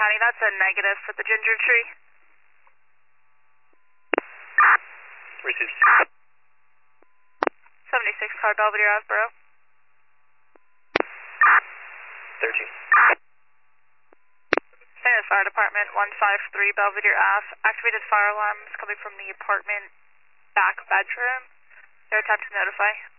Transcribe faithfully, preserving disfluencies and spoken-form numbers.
County, that's a negative for the ginger tree. Received. seventy-six car Belvedere Ave, bro. thirteen. San Diego Fire Department, one five three Belvedere Ave. Activated fire alarms coming from the apartment back bedroom. They're attempt to notify.